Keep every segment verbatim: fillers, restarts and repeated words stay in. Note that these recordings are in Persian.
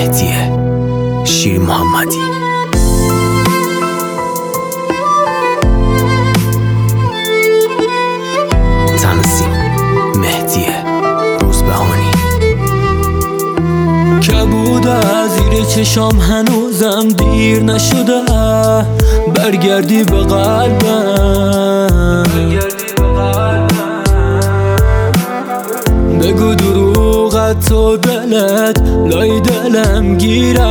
مهدیه شیر محمدی. تنظیم مهدیه روزبهانی. کبود از زیر چشام هنوزم دیر نشده، برگردی به قلبم، بگو دروغت و دلت لای دلم گیره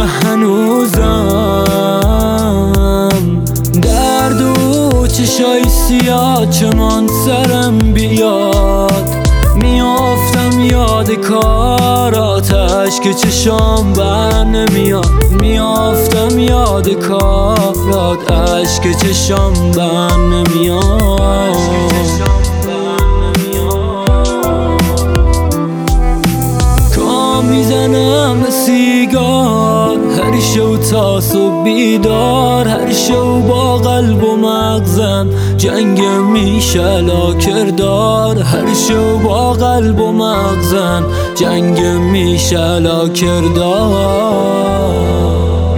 هنوزم. درد و چشای سیاه چمان سرم بیاد، میافتم یاد کارات اشک چشام بر نمیاد، میافتم یاد کارات اشک چشام بر نمیاد. کام میزنم به سیگار هر شو تا صبح بیدار، هر شو با قلب و مغزم جنگ میشه لا کردار، هر شو با قلب و مغزم جنگ میشه لا کردار.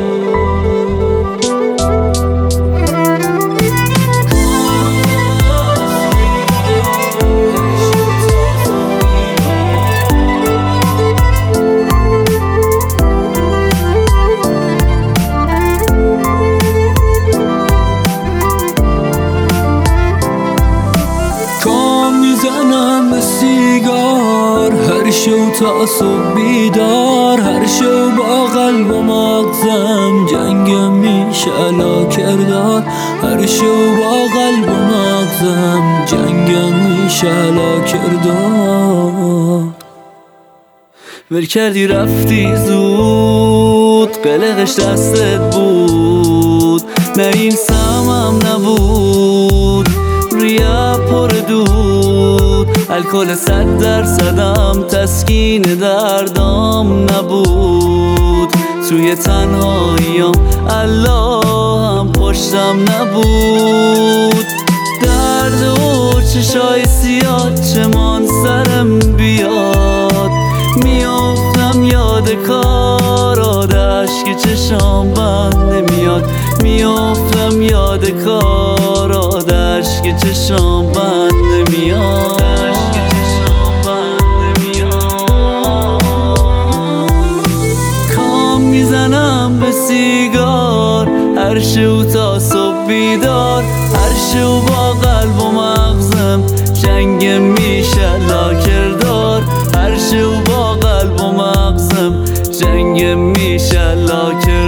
میزنم به سیگار هر شو تا صبح بیدار، هر شو با قلب و مغزم جنگ میشه لا کردار، هر شو با قلب و مغزم جنگ میشه لا کردار. ول کردی رفتی زود قلقش دستت بود، نه این سمم نبود ریه پر دود، الکل صد درصدم تسکین دردام نبود، توی تنهاییم الله هم پشتم نبود. درد و چشای سیاه چمان سرم بیاد، میافتم یاد کارات اشک چشام بند نمیاد، میافتم یاد کارات اشک چشام بند نمیاد. کام میزنم به سیگار هر شو تا صبح بیدار، هر شو با قلب و مغزم جنگ میشه لا کردار، هر شو با قلب و مغزم جنگ میشه لا کردار.